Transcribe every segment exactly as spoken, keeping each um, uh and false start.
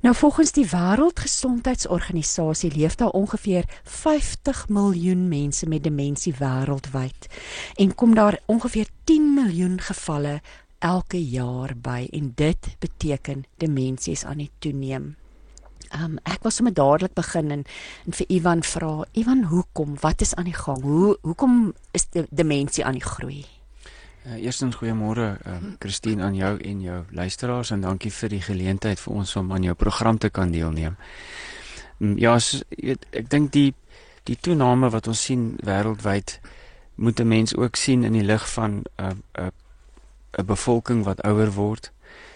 Nou volgens die Wêreldgesondheidsorganisasie leef daar ongeveer vyftig miljoen mense met demensie wêreldwyd en kom daar ongeveer tien miljoen gevalle elke jaar by en dit beteken demensie is aan die toeneem. Um, ek was sommer dadelik begin en, en vir Ivan vra, Ivan, hoekom, wat is aan die gang? Hoe, hoekom is die demensie aan die groei? Uh, eerstens goeiemôre uh, Christine aan jou en jou luisteraars en dankie vir die geleentheid vir ons om aan jou program te kan deelneem. Um, ja, so, weet, ek dink die die toename wat ons sien wêreldwyd moet 'n mens ook sien in die lig van 'n uh, 'n uh, 'n bevolking wat ouer word.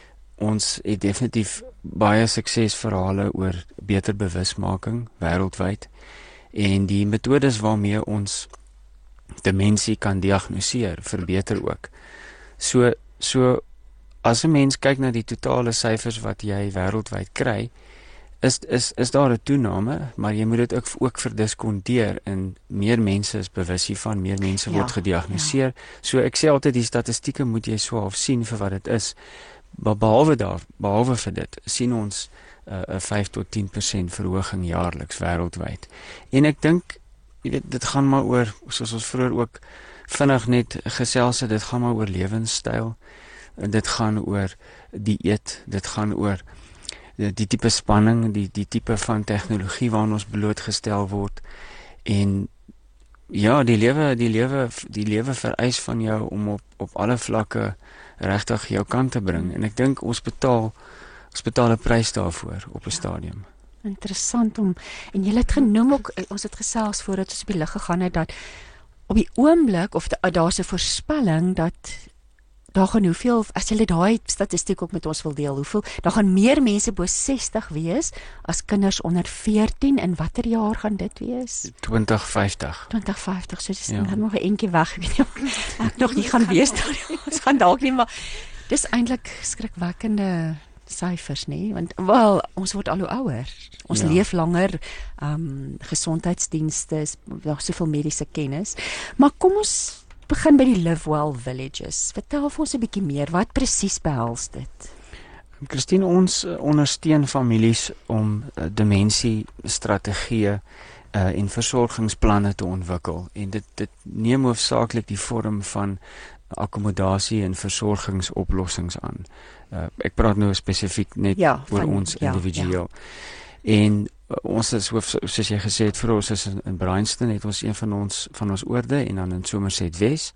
Ons het definitief baie suksesverhale oor beter bewusmaking wêreldwyd en die metodes waarmee ons demensie kan diagnoseer verbeter ook. So so as 'n mens kyk na die totale syfers wat jy wêreldwyd kry, is is is daar 'n toename, maar jy moet dit ook ook verdiskonteer en meer mense is bewus hiervan, meer mense word ja, gediagnoseer. Ja. So ek sê altyd die statistieke moet jy so half sien vir wat dit is. Maar behalwe daar, behalwe vir dit, sien ons 'n uh, vyf tot tien persent verhoging jaarliks wêreldwyd. En ek dink jy weet dit gaan maar oor, soos ons vroeër ook vinnig net gesels het, dit gaan maar oor lewenstyl. Dit gaan oor dieet, dit gaan oor die, die tipe spanning, die die tipe van tegnologie waaraan ons blootgestel word. En ja, die lewe, die lewe, die lewe vereis van jou om op op alle vlakke regtig jou kant te bring. En ek dink ons betaal ons betaal 'n prys daarvoor op 'n stadium. Interessant om, en jy het genoem ook, ons het gesels voordat ons op die lig gegaan het, dat op die oomblik, of daar's 'n voorspelling, dat daar gaan hoeveel, as jy daai statistiek ook met ons wil deel, hoeveel, daar gaan meer mense bo sestig wees, as kinders onder veertien, en watter jaar gaan dit wees? twintig vyftig. twintig vyftig, so dis ja. nog 'n entjie weg, ek weet nie, ek nog nie gaan wees, ons gaan dalk nie, maar dis eintlik skrikwekkende syfers, nie, want wel, ons word al hoe ouer, ons ja. leef langer, um, gesondheidsdienste, daar soveel mediese kennis, maar kom ons begin by die Live Well Villages. Vertel vir ons 'n bietjie meer, wat presies behels dit? Christine, ons ondersteun families om uh, demensie strategieë uh, en versorgingsplanne te ontwikkel, en dit dit neem hoofsaaklik die vorm van akkommodasie en versorgingsoplossings aan. Uh, ek praat nou spesifiek net ja, oor van, ons ja, individueel. Ja. En uh, ons is hoof, soos jy gesê het, vir ons is in, in Bryanston het ons een van ons van ons oorde en dan in Somerset Wes.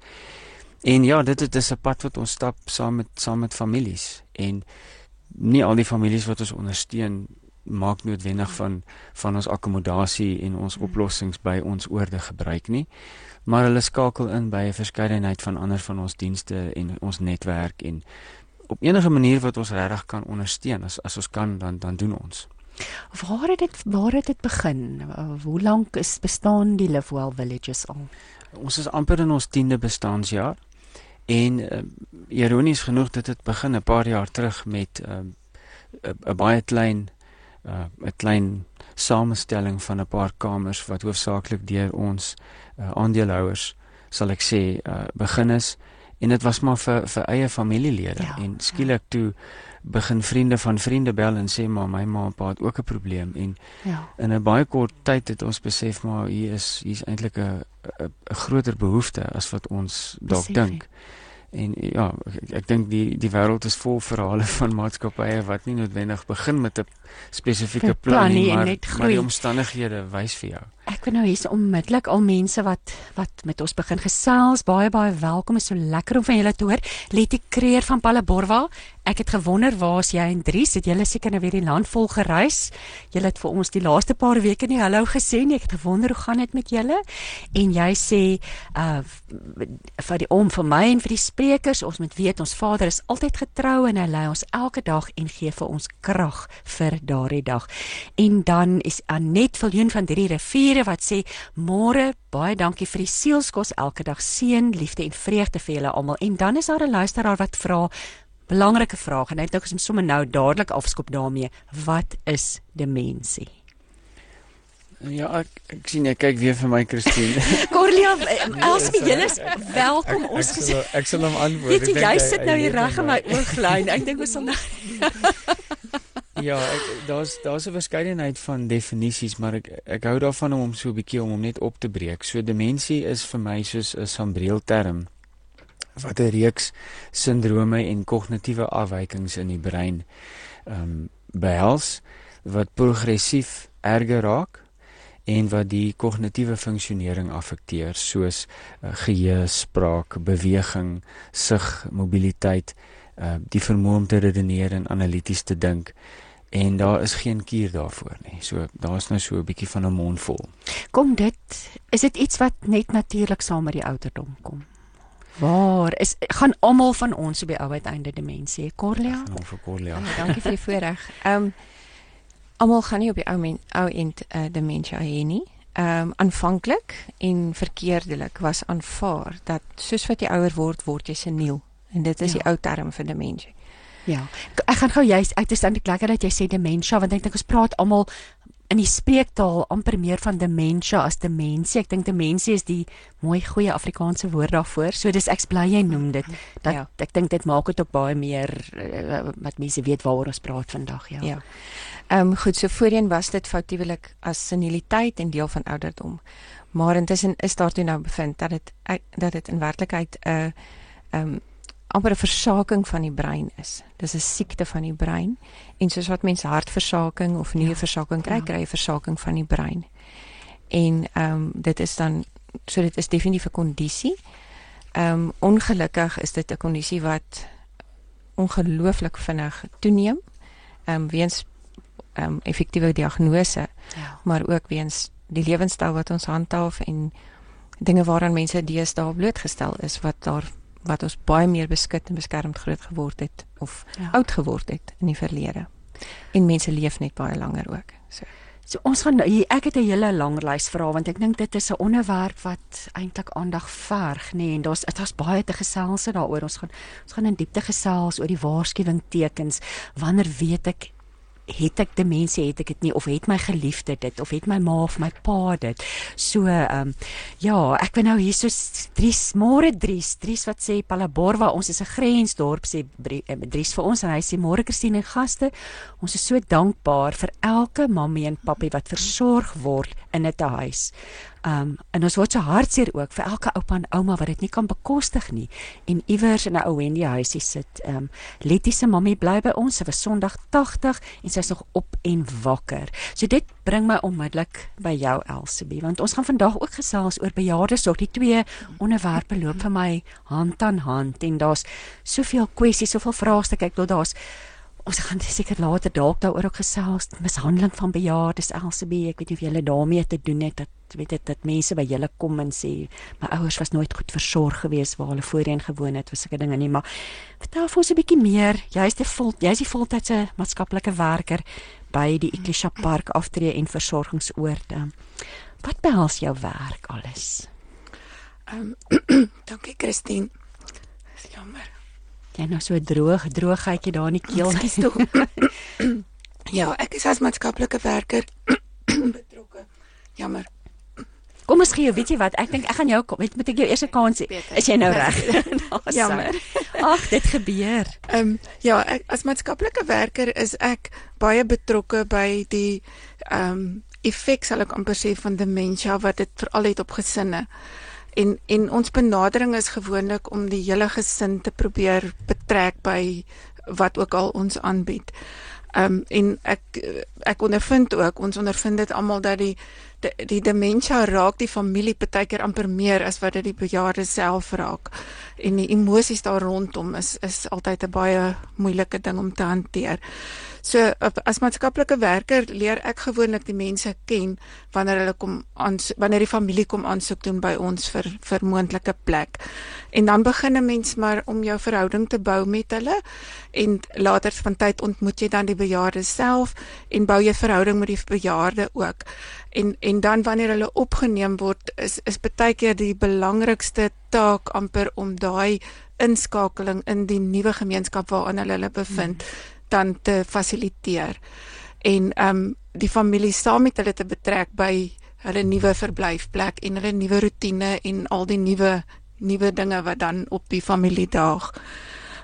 En ja, dit, dit is 'n pad wat ons stap saam met saam met families, en nie al die families wat ons ondersteun maak noodwendig van van ons akkommodasie en ons oplossings by ons oorde gebruik nie, maar hulle skakel in by 'n verskeidenheid van ander van ons dienste en ons netwerk, en op enige manier wat ons regtig kan ondersteun, as as ons kan, dan dan doen ons. Waar het dit waar het dit begin? Hoe lank is bestaan die Live Well Villages al? Ons is amper in ons tiende bestaanjaar, en uh, ironies genoeg dit het begin 'n paar jaar terug met 'n uh, baie klein 'n uh, klein samestelling van 'n paar kamers wat hoofsaaklik deur ons uh, aandeelhouers, sal ek sê, uh, begin is, en dit was maar vir vir eie familielede, ja, en skielik ja. toe begin vriende van vriende bel en sê, maar my ma en pa het ook 'n probleem, en ja. in 'n baie kort tyd het ons besef, maar hier is hier is eintlik 'n 'n groter behoefte as wat ons dalk dink. En ja, ek, ek dink die die wêreld is vol verhale van maatskappye wat nie noodwendig begin met 'n spesifieke plan nie, maar, maar die omstandighede wys vir jou. Ek wil nou hier's onmiddellik al mense wat wat met ons begin gesels, baie baie welkom, is so lekker om van julle te hoor. Letty Creer van Palaborwa, ek het gewonder, waar is jy en Dries, het julle seker nou weer die land vol gereis, julle het vir ons die laaste paar weke nie hallo gesê nie, ek het gewonder, hoe gaan dit met julle? En jy sê, uh, vir die om vir my en vir die sprekers, ons moet weet, ons Vader is altyd getrou, en hy lei ons elke dag en gee vir ons krag vir daardie dag. En dan is Annette Viljoen van Drie Riviere wat sê, môre, baie dankie vir die sielskos elke dag, seën, liefde en vreugde vir julle almal. En dan is daar 'n luisteraar wat vra, belangrike vraag, en hy het ook gesê, sommer nou dadelik afskop daarmee, wat is demensie? Ja, ek, ek sien jy kyk weer vir my, Christine. Corlia, Elsbie, julle is welkom. Ek, ek, ons ek, sal, ek sal hom antwoord. Weet jy, jy sit nou hier reg in my ooglyn. Ek dink ons sal nou Ja, ek daar's daar's 'n verskeidenheid van definisies, maar ek ek hou daarvan om hom so 'n bietjie om hom net op te breek. So demensie is vir my soos 'n sambreelterm wat 'n reeks sindrome en kognitiewe afwykings in die brein ehm um, behels wat progressief erger raak en wat die kognitiewe funksionering affekteer, soos uh, geheue, spraak, beweging, sig, mobiliteit, uh, die vermoë om te redeneer en analities te dink. En daar is geen kuur daarvoor nie. So daar's nou so 'n bietjie van 'n mond vol. Kom dit, is dit iets wat net natuurlik saam met die ouderdom kom? Waar is gaan almal van ons op die ou uiteinde demensie, Corlia? Nou vir Corlia. Ja, dankie vir die voorreg. Ehm um, almal gaan nie op die ou men, ou end uh, demensie hê nie. Ehm um, aanvanklik en verkeerdelik was aanvaar dat soos wat jy ouer word, word jy seniel. En dit is Ja. die ou term vir demensie. Ja. Ek gaan gou juist uit is eintlik lekker dat jy sê dementia, want ek dink ons praat almal in die spreektaal amper meer van dementia as demensie. Ek dink demensie is die mooi goeie Afrikaanse woord daarvoor. So dis ek bly jy noem dit. Dat Ja. ek dink dit maak dit ook baie meer uh, wat mense weet waaroor ons praat vandag, ja. Ja. Ehm um, goed, so voorheen was dit foutiewelik as seniliteit en deel van ouderdom. Maar intussen is daar toe nou bevind dat dit dat dit in werklikheid 'n uh, ehm um, amper 'n versaking van die brein is. Dis 'n siekte van die brein en soos wat mense hartversaking of nierversaking kry, Ja. kry jy versaking van die brein. En ehm um, dit is dan so dit is definitief 'n kondisie. Ehm um, ongelukkig is dit 'n kondisie wat ongelooflik vinnig toeneem. Ehm um, weens ehm um, effektiewe diagnose, Ja. maar ook weens die lewenstyl wat ons handhaaf en dinge waaraan mense deesdae blootgestel is wat daar wat ons baie meer beskut en beskermd groot geword het of Ja. oud geword het in die verlede. En mense leef net baie langer ook. So So ons gaan hier, ek het 'n hele lang lys vra want ek dink dit is 'n onderwerp wat eintlik aandag verg, nê, nee, en daar's daar's baie te gesels daaroor. Ons gaan ons gaan in diepte gesels oor die waarskuwingtekens. Wanneer weet ek het ek demensie, het ek dit nie, of het my geliefde dit, of het my ma of my pa dit. So, ehm um, ja, ek wil nou hier so Dries, môre Dries, Dries wat sê Palaborwa, ons is 'n grensdorp, sê Dries vir ons, en hy sê môre Christine en gaste, ons is so dankbaar vir elke mammie en pappie wat versorg word in 'n huis. Um, en ons word so hartseer ook vir elke oupa en ouma wat dit nie kan bekostig nie en iewers in 'n ou Wendy huisie sit. Um, Letty se mammie bly by ons, sy was Sondag tagtig en sy's nog op en wakker. So dit bring my onmiddellik by jou Elsabie, want ons gaan vandag ook gesels oor bejaardesorg. Die twee onderwerpe loop vir my hand aan hand en daar's soveel kwessies, soveel vraagstukke. Ek wil daar's Ons gaan seker later dalk daaroor ook gesels, mishandeling van bejaardes, Elsabie. Ek weet nie of julle daarmee te doen het dat weet dit dat mense by julle kom en sê my ouers was nooit goed versorg geweest waar hulle voorheen gewoon het, sulke dinge nie, maar vertel vir ons 'n bietjie meer. Jy's die vol jy's die voltydse maatskaplike werker by die Eklisha Park Aftree en Versorgingsoorde. Wat behels jou werk alles? Ehm um, dankie Christine. Dis jammer. Jy nou so 'n droog droogheidjie daar in die keel. Ekskuus tog. Ja, ek is as maatskaplike werker betrokke. Jammer. Kom ons gee jou, weet jy wat? Ek dink ek gaan jou weet moet ek jou eerste kans hê. Is jy nou reg? Jammer. Ag, dit gebeur. Ehm um, ja, ek as maatskaplike werker is ek baie betrokke by die ehm um, effek sal ek amper sê van dementia wat dit veral het op gesinne. En en ons benadering is gewoonlik om die hele gesin te probeer betrek by wat ook al ons aanbied. Ehm um, en ek ek ondervind ook, ons ondervind dit almal dat die die, die dementia raak die familie partykeer amper meer as wat dit die bejaarde self raak. En die emosies daar rondom is is altyd 'n baie moeilike ding om te hanteer. So as maatskaplike werker leer ek gewoonlik die mense ken wanneer hulle kom aan wanneer die familie kom aansoek doen by ons vir vir moontlike plek. En dan begin 'n mens maar om jou verhouding te bou met hulle en later van tyd ontmoet jy dan die bejaarde self en bou jy verhouding met die bejaarde ook. En en dan wanneer hulle opgeneem word is is baie keer die belangrikste taak amper om daai inskakeling in die nuwe gemeenskap waarin hulle hulle bevind dan te fasiliteer en ehm um, die familie saam met hulle te betrek by hulle nuwe verblyfplek en hulle nuwe rotine en al die nuwe nuwe dinge wat dan op die familie daag.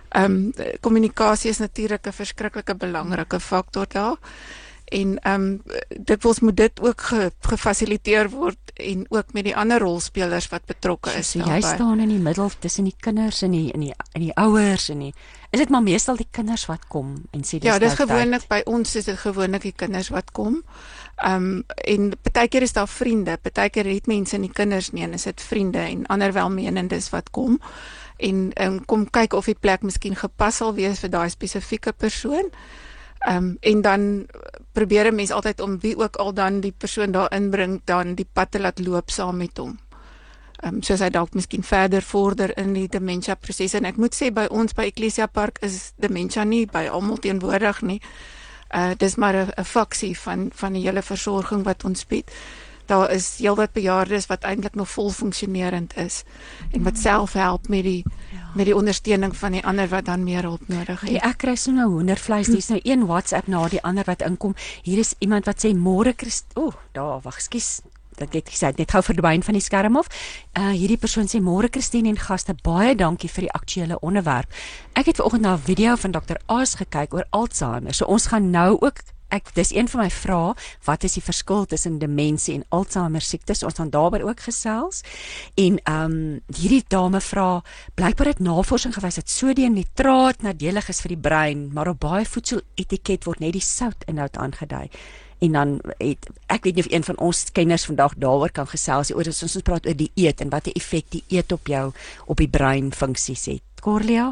Ehm um, kommunikasie is natuurlik 'n verskriklike belangrike faktor daar. En ehm um, dikwels moet dit ook ge, gefasiliteer word en ook met die ander rolspelers wat betrokke is. So, so jy staan in die middel tussen die kinders en die in die in die ouers en die is dit maar meestal die kinders wat kom en sê dis Ja, dis nou gewoonlik tyd. by ons is dit gewoonlik die kinders wat kom. Ehm um, en partykeer is daar vriende, partykeer het mense nie kinders nie en is dit vriende en ander welmenendes wat kom en um, kom kyk of die plek miskien gepas sal wees vir daai spesifieke persoon. Ehm um, en dan probeer 'n mens altyd om wie ook al dan die persoon daar inbring dan die pad te laat loop saam met hom. Ehm um, soos hy dalk miskien verder vorder in die dementia proses en ek moet sê by ons by Ecclesia Park is dementia nie by almal teenwoordig nie. Uh dis maar 'n 'n faksie van van die hele versorging wat ons bied. Daar is heelwat bejaardes wat eintlik nog vol funksionerend is en wat self help met die Ja. met die ondersteuning van die ander wat dan meer hulp nodig het. Hey, ek kry so nou hoendervleis, dis nou een WhatsApp na die ander wat inkom. Hier is iemand wat sê môre Christ. O, daar, wag, ekskuus. Dat het gesê net gou verdwyn van die skerm af. Uh hierdie persoon sê môre Christine en gaste, baie dankie vir die aktuele onderwerp. Ek het vanoggend na 'n video van dokter Aas gekyk oor Alzheimer. So ons gaan nou ook Ek dis een van my vrae, wat is die verskil tussen demensie en Alzheimer siektes? Ons gaan daarby ook gesels. En ehm um, hierdie dame vra, blykbaar het navorsing gewys dat sodiumnitraat nadelig is vir die brein, maar op baie voedseletiket word net die soutinhoud aangedui. En dan het ek weet nie of een van ons kenners vandag daaroor kan gesels oor as ons praat oor die eet en wat 'n effek die eet op jou op die breinfunksies het. Corlia?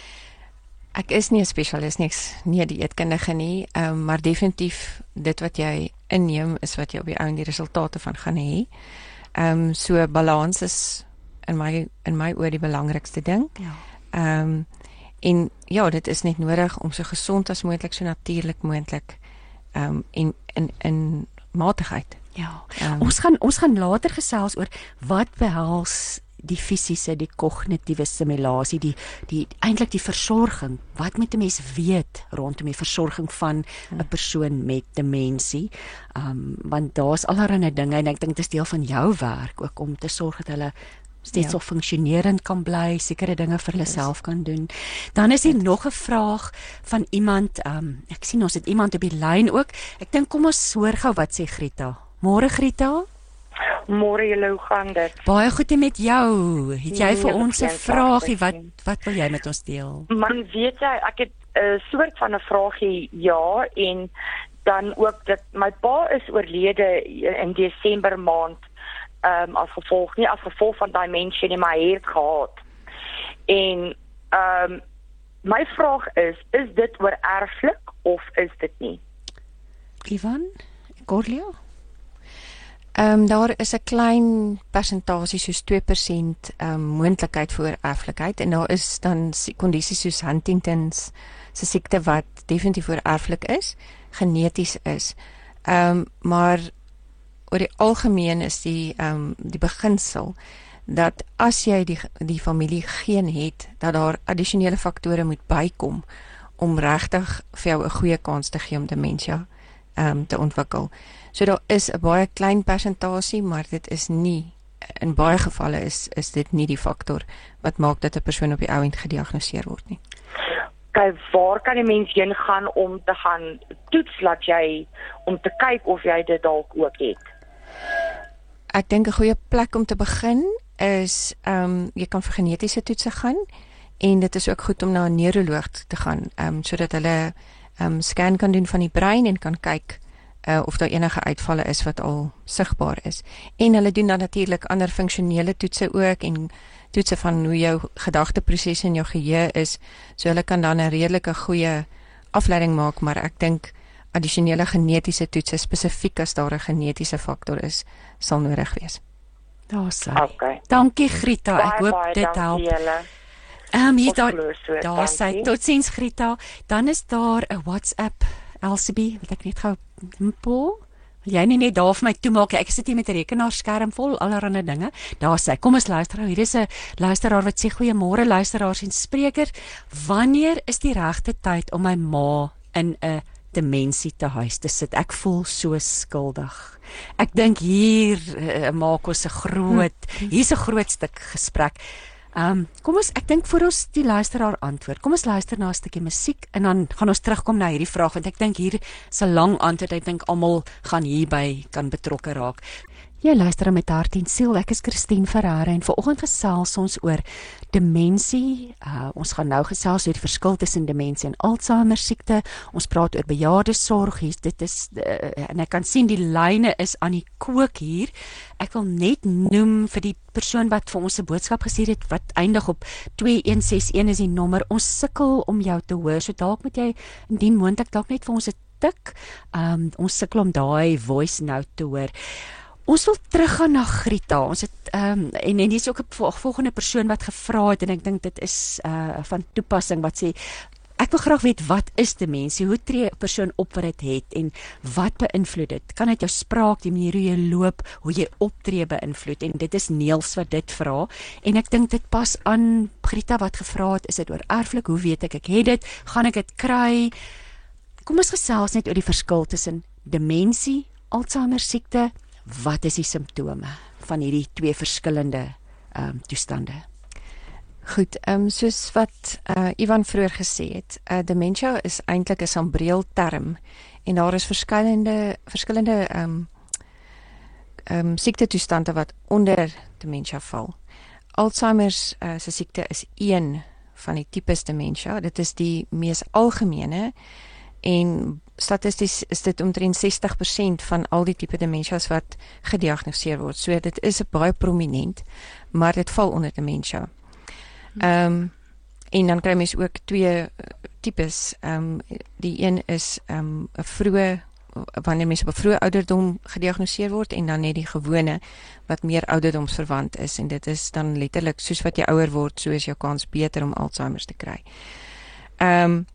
Ek is nie 'n spesialis nie, ek's nie 'n dieetkundige nie, um, maar definitief dit wat jy inneem is wat jy op die ou en die resultate van gaan hê. Ehm um, so balans is in my in my oor die belangrikste ding. Ja. Ehm um, en ja, dit is net nodig om so gesond as moontlik, so natuurlik moontlik ehm um, en in in matigheid. Ja. Um, Ons gaan ons gaan later gesels oor wat behels die fisiese, die kognitiewe stimulasie, die die eintlik die versorging. Wat moet 'n mens weet rondom die versorging van 'n persoon met demensie? Um want daar's allerlei dinge en ek dink dit is deel van jou werk ook om te sorg dat hulle steeds so funksionerend kan bly, sekere dinge vir hulle self kan doen. Dan is hier nog 'n vraag van iemand, um ek sien ons het iemand op die lyn ook. Ek dink kom ons hoor gou wat sê Grieta. Môre Grieta? Môre julle, hoe gaan dit? Baie goed en met jou. Het jy Nee, vir ons 'n bekend, vraagie? Wat bekend. wat wil jy met ons deel? Man, weet jy, ek het 'n uh, soort van 'n vraagie, ja, en dan ook dat my pa is oorlede in Desember maand, ehm um, as gevolg nie as gevolg van demensie nie, maar hy het gehad. En ehm um, my vraag is, is dit oorerflik of is dit nie? Ivan? Corlia? Ehm um, daar is 'n klein persentasie soos twee persent ehm um, moontlikheid vir erflikheid en daar is dan kondisies soos Huntington's se siekte wat definitief erflik is, geneties is. Ehm um, maar oor die algemeen is die ehm um, die beginsel dat as jy die die familie geen het, dat daar addisionele faktore moet bykom om regtig vir jou 'n goeie kans te gee om dementia ehm um, te ontwikkel. So daar is 'n baie klein persentasie, maar dit is nie in baie gevalle is is dit nie die faktor wat maak dat 'n persoon op die ou end gediagnoseer word nie. Kyk, waar kan 'n mens heen gaan om te gaan toets laat jy om te kyk of jy dit dalk ook het? Ek dink 'n goeie plek om te begin is ehm um, jy kan vir genetiese toetse gaan en dit is ook goed om na 'n neuroloog te gaan, ehm um, sodat hulle ehm um, scan kan doen van die brein en kan kyk uh, of daar enige uitvalle is wat al sigbaar is. En hulle doen dan natuurlik ander funksionele toetse ook en toetse van hoe jou gedagteprosesse in jou geheue is, so hulle kan dan 'n redelike goeie afleiding maak, maar ek dink addisionele genetiese toetse spesifiek as daar 'n genetiese faktor is, sal nodig wees. Daar sê. Okay. Dankie Grieta. Ek Baie, hoop baie dit dankie help. julle. Ehm um, hier Ons daar glo so, daar sê dankie. totsiens Grieta. Dan is daar 'n WhatsApp Elsabie, wat ek net gou Paul Jy nie net daar vir my toemaak. Ek sit hier met 'n rekenaarskerm vol allerlei dinge. Daar sê, kom ons luister nou. Hier is 'n luisteraar wat sê goeiemôre luisteraars en spreker. Wanneer is die regte tyd om my ma in 'n demensie te huis te sit? Ek voel so skuldig. Ek dink hier uh, maak ons 'n groot, hier's 'n groot stuk gesprek. Ehm um, kom ons ek dink voor ons die luisteraar antwoord. Kom ons luister na 'n stukkie musiek en dan gaan ons terugkom na hierdie vraag want ek dink hier is 'n lang antwoord. Ek dink almal gaan hierby kan betrokke raak. Jy luister met hart en siel. Ek is Christine Ferreira en vanoggend gesels ons oor demensie. Uh, ons gaan nou gesels oor die verskil tussen demensie en Alzheimer siekte. Ons praat oor bejaardesorg. Hier dit is uh, en ek kan sien die lyne is aan die kook hier. Ek wil net noem vir die persoon wat vir ons 'n boodskap gestuur het wat eindig op twee een ses een is die nommer. Ons sukkel om jou te hoor. So dalk moet jy indien moontlik dalk net vir ons 'n tik. Um, ons sukkel om daai voice note te hoor. Ons wil teruggaan na Grita. Ons het um, en en dis ook 'n volgende persoon wat gevra het en ek dink dit is uh, van toepassing wat sê ek wil graag weet wat is demensie? Hoe tree 'n persoon op wat dit het en wat beïnvloed dit? Kan dit jou spraak, die manier hoe jy loop, hoe jy optree beïnvloed? En dit is Neels wat dit vra en ek dink dit pas aan Grita wat gevra het, is dit oor erflik? Hoe weet ek ek het dit? Gaan ek dit kry? Kom ons gesels net oor die verskil tussen demensie, Alzheimer siekte. Wat is die simptome van hierdie twee verskillende um, toestande? Goed, um, soos wat uh, Ivan vroeër gesê het, uh, dementia is eintlik 'n sambreelterm en daar is verskillende verskillende um, um, siektetoestande wat onder dementia val. Alzheimer's uh, se siekte is een van die tipes dementia. Dit is die mees algemene en statisties is dit omtrent sestig persent van al die tipe dementias wat gediagnoseer word. So dit is baie prominent, maar dit val onder dementia. Ehm um, en dan kry mens ook twee tipes. Ehm um, die een is ehm um, 'n vroeë wanneer mense op 'n vroeë ouderdom gediagnoseer word en dan net die gewone wat meer ouderdomsverwant is en dit is dan letterlik soos wat jy ouer word, so is jou kans beter om Alzheimer's te kry. Ehm um,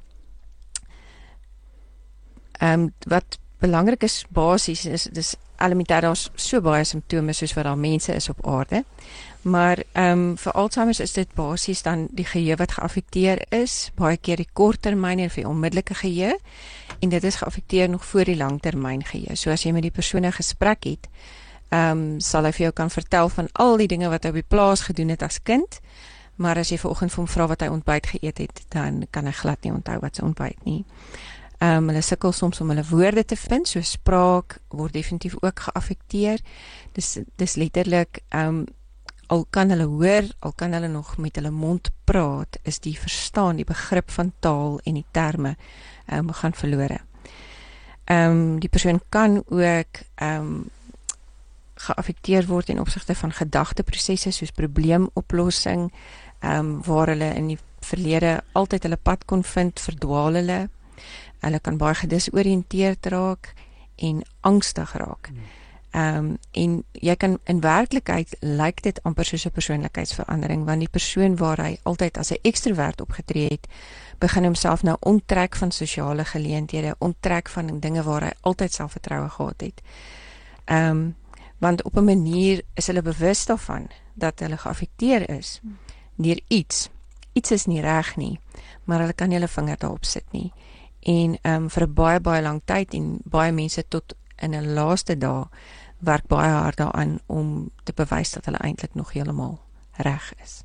Ehm um, wat belangrik is basies is dis elementêr daar's so baie simptome soos wat daar mense is op aarde. Maar ehm um, vir Alzheimer's is dit basies dan die geheue wat geaffekteer is, baie keer die korttermyn of die onmiddellike geheue en dit is geaffekteer nog voor die langtermyn geheue. So as jy met die persoon 'n gesprek het, ehm um, sal hy vir jou kan vertel van al die dinge wat hy op die plaas gedoen het as kind. Maar as jy vanoggend vir hom vra wat hy ontbyt geëet het, dan kan hy glad nie onthou wat sy ontbyt nie. Um, hulle sukkel soms om hulle woorde te vind, so spraak word definitief ook geaffekteer. Dis dis letterlik um, al kan hulle hoor, al kan hulle nog met hulle mond praat, is die verstaan, die begrip van taal en die terme um, gaan verlore. Um, die persoon kan ook um, geaffekteer word in opsigte van gedagteprosesse soos probleemoplossing, um, waar hulle in die verlede altyd hulle pad kon vind, verdwaal hulle. Hulle kan baie gedisoriënteerd raak en angstig raak. Ehm um, en jy kan in werklikheid lyk dit amper soos 'n persoonlikheidsverandering want die persoon waar hy altyd as 'n ekstrovert opgetree het, begin homself nou onttrek van sosiale geleenthede, onttrek van dinge waar hy altyd selfvertroue gehad het. Ehm um, want op 'n manier is hulle bewus daarvan dat hulle geaffekteer is deur iets. Iets is nie reg nie, maar hulle kan nie hulle vinger daarop sit nie. En um, vir 'n baie baie lang tyd en baie mense tot in 'n laaste dae werk baie hard daaraan om te bewys dat hulle eintlik nog heeltemal reg is.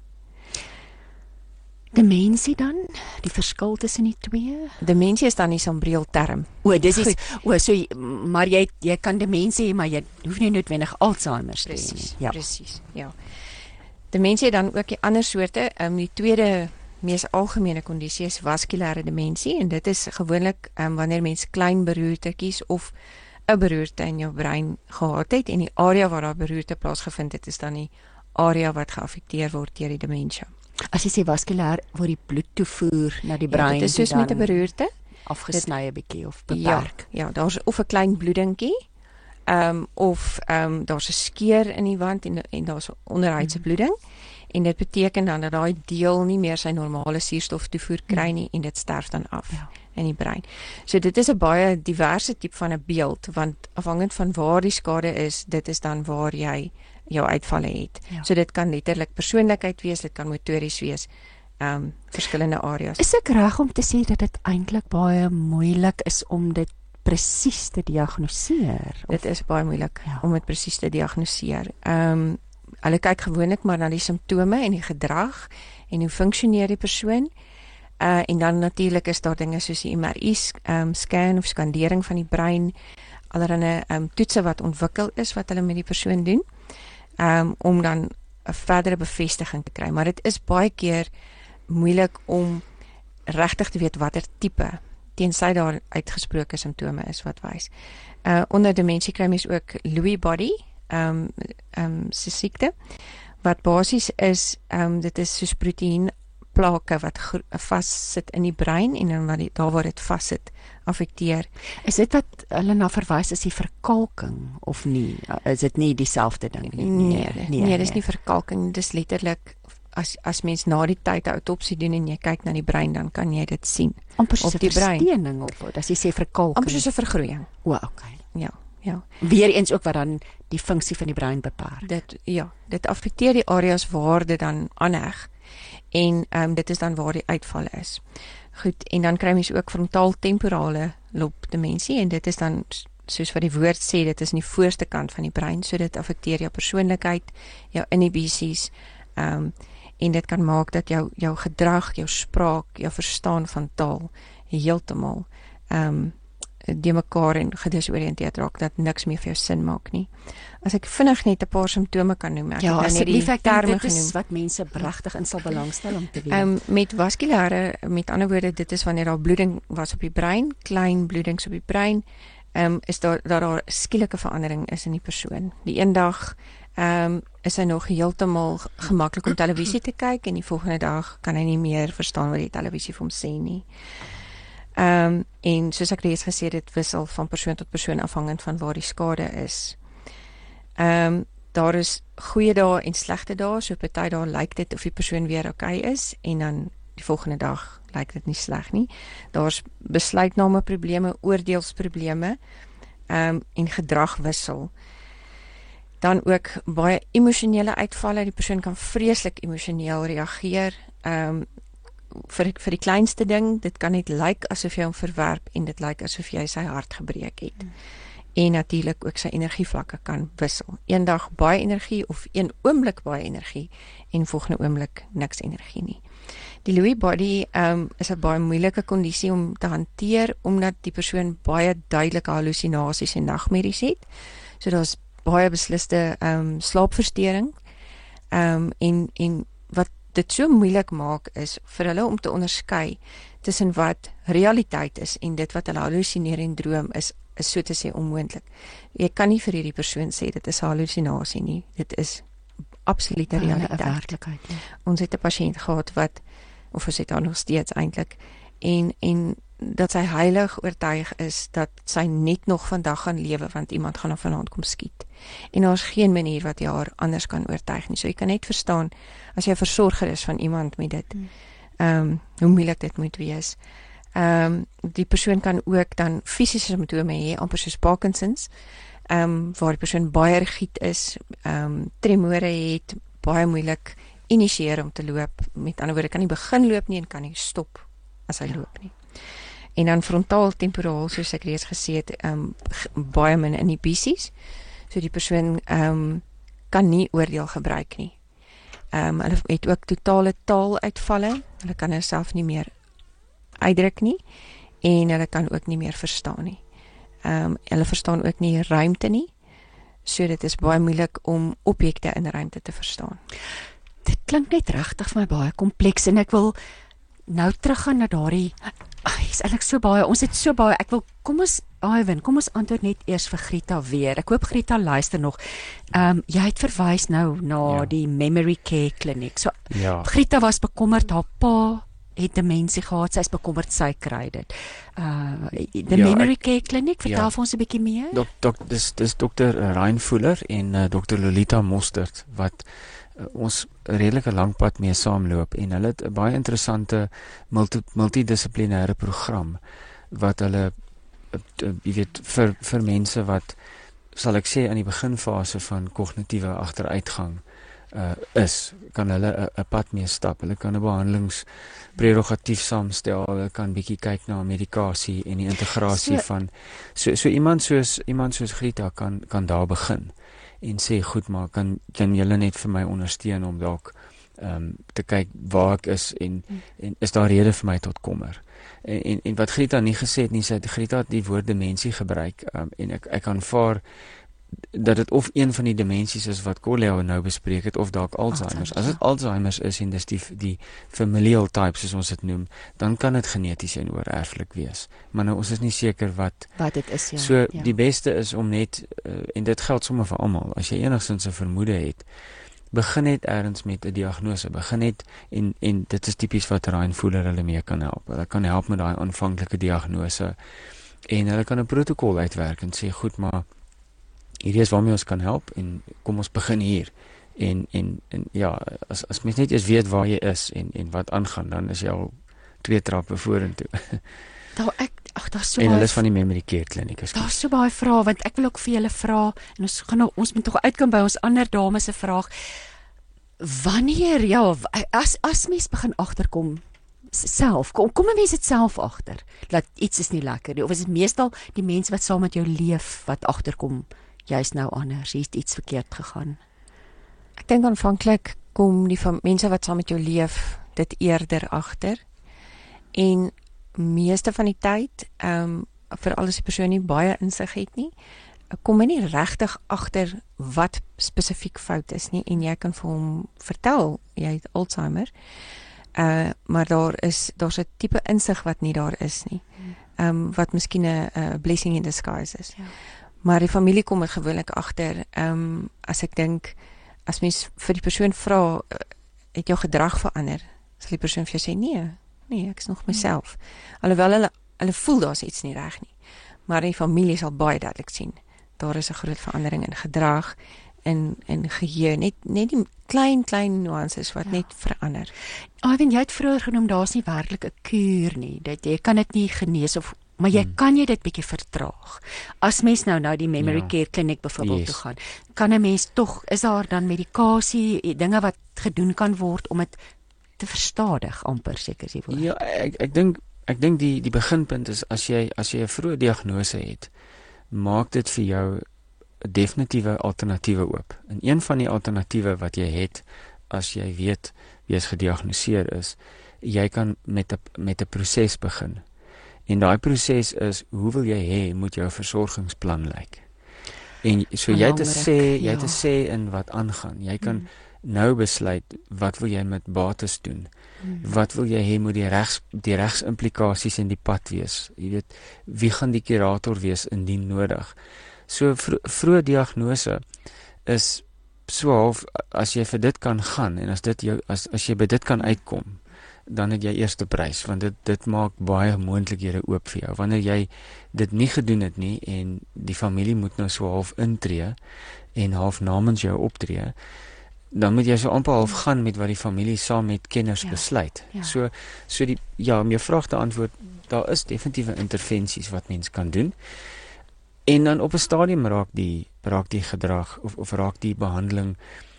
Demensie dan, die verskil tussen die twee? Demensie is dan die sambreelterm. O, dis is o, so maar jy jy kan demensie hê, maar jy hoef nie noodwendig Alzheimer te hê nie. Ja, presies. Ja. Demensie dan ook die ander soorte, um, die tweede mees algemene kondisie is vaskulêre demensie en dit is gewoonlik um, wanneer mens klein beroertetjies of 'n beroerte in jou brein gehad het en die area waar daar beroerte plaasgevind het is dan die area wat geaffekteer word deur die demensie. As jy sê vaskulêr word die bloedtoevoer na die brein, ja, dit is soos met 'n beroerte afgesny 'n bietjie of beperk. Ja, ja, daar's of 'n klein bloedingkie, ehm um, of ehm um, daar's 'n skeur in die wand en en daar's onderhuidse bloeding. En dit beteken dan dat daai deel nie meer sy normale suurstof toevoer kry nie en dit sterf dan af ja. in die brein. So dit is 'n baie diverse tipe van 'n beeld want afhangend van waar die skade is, dit is dan waar jy jou uitvalle het. Ja. So dit kan letterlik persoonlikheid wees, dit kan motories wees, ehm um, verskillende areas. Is ek reg om te sê dat dit eintlik baie moeilik is om dit presies te diagnoseer? Dit is baie moeilik ja. om dit presies te diagnoseer. Ehm um, hulle kyk gewoonlik maar na die simptome en die gedrag en hoe funksioneer die persoon. Uh, en dan natuurlik is daar dinge soos die M R I um, scan of skandering van die brein, allerlei um, toetse wat ontwikkel is wat hulle met die persoon doen, um, om dan 'n verdere bevestiging te kry. Maar dit is baie keer moeilik om regtig te weet watter tipe, tensy daar uitgesproke simptome is wat wys. Uh, onder demensie kry mens ook Lewy body, um, um, se siekte, wat basies is, um, dit is soos proteïen plake wat vassit in die brein en dan wat die, daar waar dit vassit affekteer. Is dit wat hulle na verwys as die verkalking of nie? Is dit nie dieselfde ding nie? Nee, nee, nee, nee dis nie verkalking, dis letterlik as as mens na die tyd 'n autopsie doen en jy kyk na die brein, dan kan jy dit sien. Amper soos 'n versteuring of as jy sê verkalking. Amper soos 'n vergroeiing. O, okay. Ja, ja. Weer eens ook wat dan die funksie van die brein beperk. Dit ja, dit affekteer die areas waar dit dan aanheg. En um, dit is dan waar die uitval is. Goed, en dan kry mens ook frontaal-temporale lobdemensie en dit is dan soos wat die woord sê, dit is in die voorste kant van die brein, so dit affekteer jou persoonlikheid, jou inhibisies, um, en dit kan maak dat jou jou gedrag, jou spraak, jou verstaan van taal heeltemal um, die mekaar en gedisoriënteerd raak, dat niks meer vir jou sin maak nie. As ek vinnig net 'n paar simptome kan noem, ek ja, het nou net die terme genoem. Is wat mense regtig in sal belangstel om te weet. Um, met vaskulêre, met ander woorde, dit is wanneer daar bloeding was op die brein, klein bloedings op die brein, um, is daar dat daar skielike verandering is in die persoon. Die een dag um, is hy nog heeltemal gemaklik om televisie te kyk en die volgende dag kan hy nie meer verstaan wat die televisie vir hom sê nie. Um, en soos ek reeds gesê het, dit wissel van persoon tot persoon afhangend van waar die skade is. Um, daar is goeie dae en slegte dae, so party dae lyk dit of die persoon weer oukei is en dan die volgende dag lyk dit nie sleg nie. Daar's besluitname probleme, oordeelsprobleme, um, en gedrag wissel. Dan ook baie emosionele uitvalle, die persoon kan vreeslik emosioneel reageer, um, vir vir die kleinste ding, dit kan net lyk asof jy hom verwerp en dit lyk asof jy sy hart gebreek het. Mm. En natuurlik ook sy energievlakke kan wissel. Eendag baie energie of een oomblik baie energie en volgende oomblik niks energie nie. Die Lewy body um, is 'n baie moeilike kondisie om te hanteer omdat die persoon baie duidelike hallusinasies en nagmerries het. So daar's baie besliste um, slaapversteuring um, en en wat dit so moeilik maak is vir hulle om te onderskei tussen wat realiteit is en dit wat hulle hallusineer en droom is, is so te sê onmoontlik. Jy kan nie vir hierdie persoon sê dit is 'n hallusinasie nie. Dit is absolute realiteit. Werklikheid. Ja. Ons het 'n pasiënt gehad wat, of ons het daar nog steeds eintlik, en en dat sy heilig oortuig is dat sy net nog vandag gaan lewe want iemand gaan haar vanaand kom skiet. En daar's geen manier wat jy haar anders kan oortuig nie. So jy kan net verstaan as jy 'n versorger is van iemand met dit, ehm um, hoe moeilik dit moet wees. Ehm um, die persoon kan ook dan fisiese simptome hê, amper soos Parkinsons, ehm um, waar die persoon baie rigied is, ehm um, tremore het, baie moeilik initieer om te loop. Met ander woorde, kan nie begin loop nie en kan nie stop as hy ja. loop nie. En dan frontaal temporaal, soos ek reeds gesê het, um, baie min inhibisies. So die persoon um, kan nie oordeel gebruik nie. Um, hulle het ook totale taaluitvalle. Hulle kan hulself nie meer uitdruk nie en hulle kan ook nie meer verstaan nie. Um, hulle verstaan ook nie ruimte nie. So dit is baie moeilik om objekte in ruimte te verstaan. Dit klink net regtig vir my baie kompleks en ek wil nou teruggaan na daardie ag, is eintlik so baie. Ons het so baie. Ek wil kom ons Ivan, kom ons antwoord net eers vir Grieta weer. Ek hoop Grieta luister nog. Ehm um, jy het verwys nou na ja. die Memory Care Kliniek. So ja. Grieta was bekommerd haar pa het demensie gehad. Sy's bekommerd sy kry dit. Uh die ja, Memory Care Kliniek, vertel ja. vir ons 'n bietjie meer. Dok, dok, dis dis dokter Ryan Fuller en uh, dokter Lolita Mostert wat uh, ons 'n redelike lang pad mee saamloop en hulle het 'n baie interessante multi, multidissiplinêre program wat hulle jy weet vir vir mense wat sal ek sê aan die beginfase van kognitiewe agteruitgang uh, is, kan hulle 'n pad mee stap. Hulle kan 'n behandelingsprerogatief saamstel, hulle kan bietjie kyk na medikasie en die integrasie so, van so so iemand soos iemand soos Grieta kan kan daar begin. en sê goed, maar kan kan julle net vir my ondersteun om dalk ehm um, te kyk waar ek is en hmm. en is daar rede vir my tot kommer. En en, en wat Greta nie gesê het nie, sy het Greta het die woord demensie gebruik um, en ek ek aanvaar dat dit of een van die demensies is wat Corleo nou bespreek het of dalk Alzheimer's. As dit Alzheimer's is en dis die die familial type soos ons dit noem, dan kan dit geneties en oorerflik wees. Maar nou ons is nie seker wat wat dit is ja. So ja. die beste is om net uh, en dit geld sommer vir almal. As jy enigstens 'n vermoede het, begin net ergens met 'n diagnose. Begin net en en dit is tipies wat Ryan Fuller hulle mee kan help. Hulle kan help met daai aanvanklike diagnose en hulle kan 'n protokol uitwerk en sê goed, maar hierdie is waarmee ons kan help en kom ons begin hier. En en en ja, as as mens net eers weet waar jy is en en wat aangaan, dan is jy al twee trappe vorentoe. Nou ek ag daar's so en hulle baie is van die Memory Care Kliniek. Daar's so baie vrae want ek wil ook vir julle vra en ons gaan nou, ons moet tog uitkom by ons ander dames se vraag. Wanneer ja, as as mens begin agterkom self, kom kom 'n mens dit self agter dat iets is nie lekker nie of is dit meestal die mense wat saam met jou leef wat agterkom jy's nou anders, hier's iets verkeerd gegaan. Ek dink aanvanklik kom die van mense wat saam met jou leef dit eerder agter. En meeste van die tyd, ehm um, veral as die persoon nie baie insig het nie, kom hy nie regtig agter wat spesifiek fout is nie en jy kan vir hom vertel jy het Alzheimer. Uh maar daar is daar's 'n tipe insig wat nie daar is nie. Ehm um, wat miskien 'n uh, blessing in disguise is. Ja. Maar die familie kom er gewoonlik agter. Ehm um, as ek dink as mens vir die persoon vra, het jou gedrag verander? Sal die persoon vir jou sê nee, nee, ek is nog myself. Alhoewel hulle hulle voel daar's iets nie reg nie. Maar die familie sal baie duidelik sien. Daar is 'n groot verandering in gedrag en en geheue, net net die klein klein nuances wat ja. net verander. Ivan, jy het vroeër genoem daar's nie werklik 'n kuur nie. Dit jy kan dit nie genees of maar jy hmm. kan jy dit bietjie vertraag. As mens nou nou die Memory ja. Care Kliniek byvoorbeeld yes. toe gaan, kan 'n mens tog is daar dan medikasie, dinge wat gedoen kan word om dit te verstadig amper seker is die. Ja, ek ek dink ek dink die die beginpunt is as jy as jy 'n vroeë diagnose het, maak dit vir jou 'n definitiewe alternatiewe oop. En een van die alternatiewe wat jy het as jy weet wie is gediagnoseer is, jy kan met 'n met 'n proses begin. En daai proses is hoe wil jy hê moet jou versorgingsplan lyk? En so jy het te sê, jy het te sê in wat aangaan. Jy kan hmm. nou besluit wat wil jy met bates doen? Hmm. Wat wil jy hê moet die regs die regsimplikasies in die pad wees? Jy weet, wie gaan die kurator wees indien nodig? So vro vroeë diagnose is so half as jy vir dit kan gaan en as dit jou as as jy by dit kan uitkom, dan het jy eerste prys want dit dit maak baie moontlikhede oop vir jou. Wanneer jy dit nie gedoen het nie en die familie moet nou so half intree en half namens jou optree, dan moet jy so amper half gaan met wat die familie saam met kenners ja, besluit. Ja. So so die ja, om jou vraag te antwoord, daar is definitiewe intervensies wat mens kan doen. En dan op 'n stadium raak die raak die gedrag of of raak die behandeling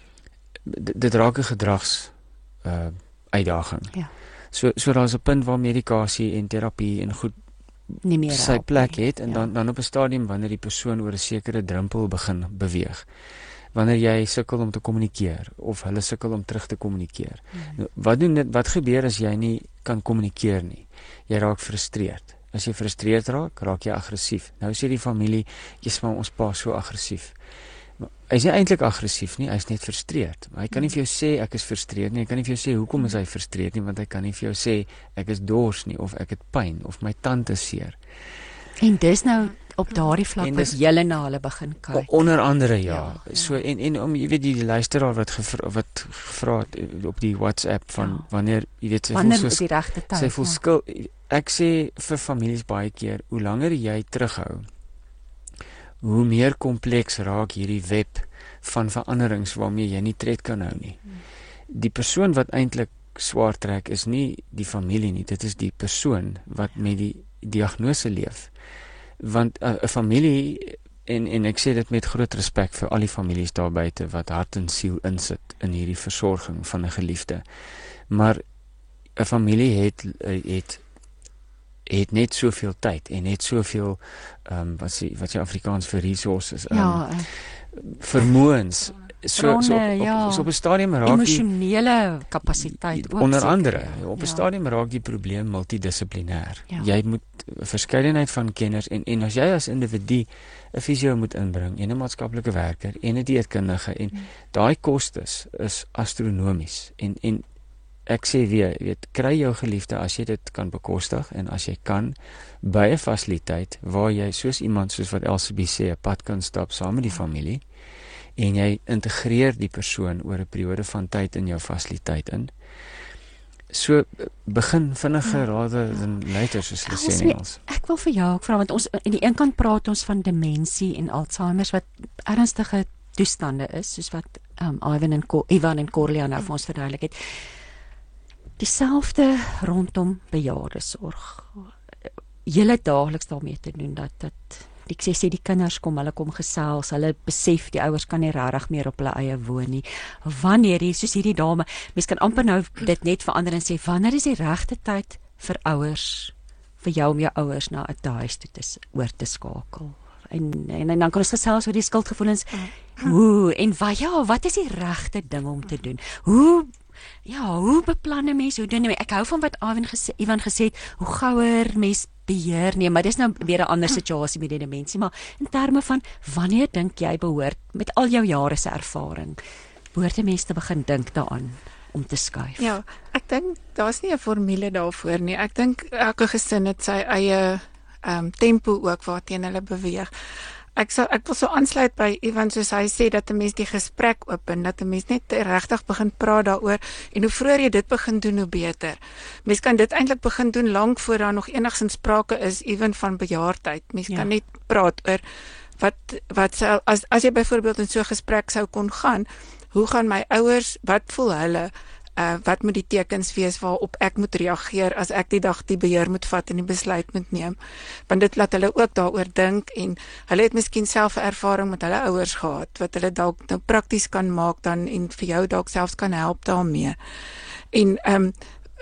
dit raak 'n gedrags uh uitdaging. Ja. So so daar's 'n punt waar medikasie en terapie en goed nie meer sy plek het en ja. dan dan op 'n stadium wanneer die persoon oor 'n sekere drempel begin beweeg. Wanneer jy sukkel om te kommunikeer of hulle sukkel om terug te kommunikeer. Hmm. Nou, wat doen dit wat gebeur as jy nie kan kommunikeer nie? Jy raak frustreerd. As jy frustreerd raak, raak jy aggressief. Nou sê die familie, jy's maar ons pa so aggressief. Maar hy is nie eintlik aggressief nie, hy is net frustreerd. Maar hy kan nie vir jou sê ek is frustreerd nie. Hy kan nie vir jou sê hoekom is hy frustreerd nie, want hy kan nie vir jou sê ek is dors nie of ek het pyn of my tand is seer. En dis nou op daardie vlak wat julle na hulle begin kyk. Onder andere ja. ja, ja. So en en om jy weet die luisteraar wat gevra wat gevra het op die WhatsApp van ja. wanneer jy weet sy wanneer voel so die regte tyd. Sy voel ja. skuld. Ek sê vir families baie keer, hoe langer jy terughou, hoe meer kompleks raak hierdie web van veranderings waarmee jy nie tred kan hou nie. Die persoon wat eintlik swaar trek is nie die familie nie, dit is die persoon wat met die diagnose leef. Want 'n uh, familie en en ek sê dit met groot respek vir al die families daar buite wat hart en siel insit in hierdie versorging van 'n geliefde. Maar 'n familie het het het net soveel tyd en net soveel ehm um, wat sê wat jy Afrikaans vir resources um, ja, vermoëns so so Bronne, op, ja. op, so op 'n stadium raak die Emosionele kapasiteit ook. onder seker. andere op 'n Ja. stadium raak die probleem multidissiplinêr. Ja. Jy moet 'n verskeidenheid van kenners en en as jy as individu 'n fisio moet inbring en 'n maatskaplike werker en 'n dieetkundige en Hmm. daai kostes is astronomies en en ek sê weer, jy weet, kry jou geliefde as jy dit kan bekostig en as jy kan by 'n fasiliteit waar jy soos iemand soos wat Elsabie sê 'n pad kan stap saam met die familie en jy integreer die persoon oor 'n periode van tyd in jou fasiliteit in. So begin vinniger rather than later soos hulle sê in Engels. Ek wil vir jou ook vra want ons aan die een kant praat ons van demensie en Alzheimer wat ernstige toestande is soos wat um, Ivan en Ko Ivan en Corlia nou vir ons verduidelik het. Dieselfde rondom bejaardesorg. Julle daagliks daarmee te doen dat dit ek sê sê die kinders kom, hulle kom gesels, hulle besef die ouers kan nie regtig meer op hulle eie woon nie. Wanneer hier soos hierdie dame, mens kan amper nou dit net verander en sê wanneer is die regte tyd vir ouers vir jou om jou ouers na 'n huis toe te oor te skakel. En, en en dan kan ons gesels oor die skuldgevoelens. Hoe en wat ja, wat is die regte ding om te doen? Hoe ja, hoe beplan 'n mens? Hoe doen jy? Ek hou van wat Ivan gesê, Ivan gesê het, hoe gouer mens beheer neem, maar dis nou weer 'n ander situasie met die demensie, maar in terme van wanneer dink jy behoort met al jou jare se ervaring, behoort 'n mens te begin dink daaraan om te skuif? Ja, ek dink daar's nie 'n formule daarvoor nie. Ek dink elke gesin het sy eie ehm um, tempo ook waarteen hulle beweeg. Ek sal ek wil so aansluit by Ivan soos hy sê dat 'n mens die gesprek open, dat 'n mens net regtig begin praat daaroor en hoe vroeër jy dit begin doen hoe beter. Mens kan dit eintlik begin doen lank voor daar nog enigsins sprake is ewen van bejaardheid. Mens Ja. kan net praat oor wat wat sou as as jy byvoorbeeld in so 'n gesprek sou kon gaan, hoe gaan my ouers, wat voel hulle? Uh, wat moet die tekens wees waarop ek moet reageer as ek die dag die beheer moet vat en die besluit moet neem, want dit laat hulle ook daaroor dink en hulle het miskien self 'n ervaring met hulle ouers gehad wat hulle dalk nou prakties kan maak dan en vir jou dalk selfs kan help daarmee. En ehm um,